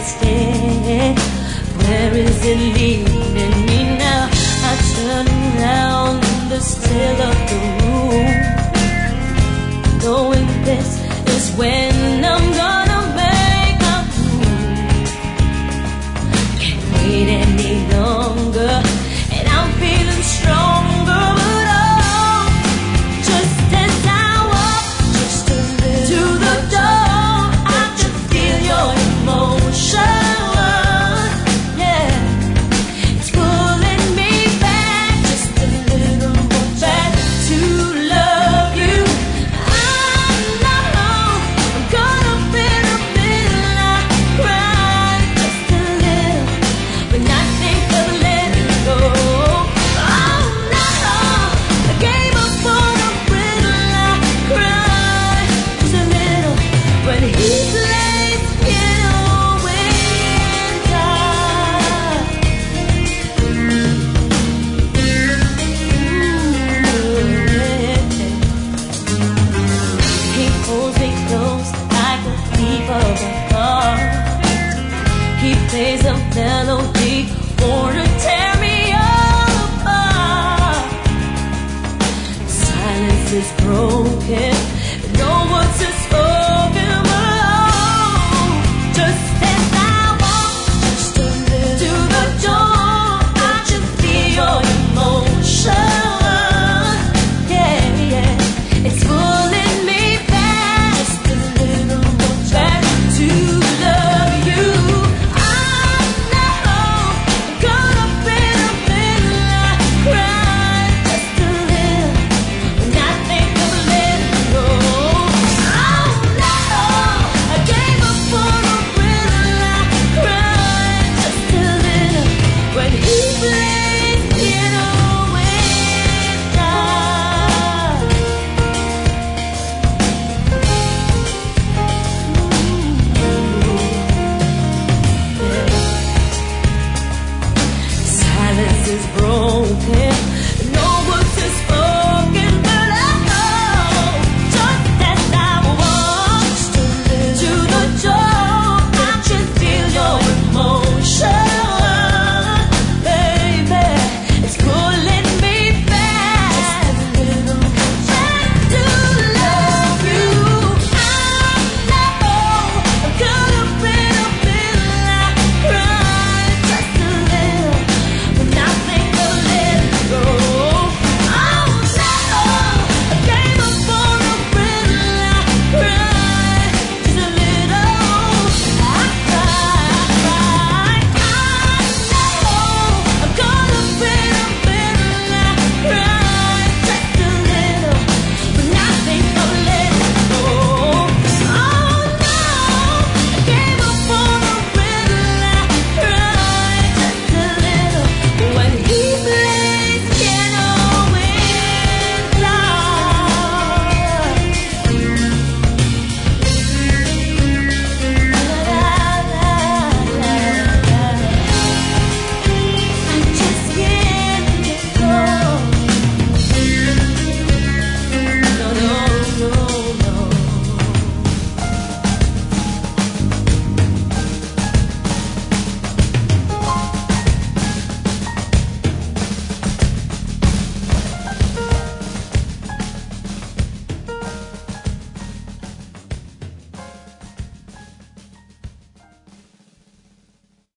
instead. Where is it leading me now? I turn around in the still of the room, knowing this is when I'm gonna make a move. Can't wait any longer, and I'm feeling stronger. But oh, just as I walk just a little to the door, I can feel your emotion. He plays a melody for to tear me all apart. Silence is broken.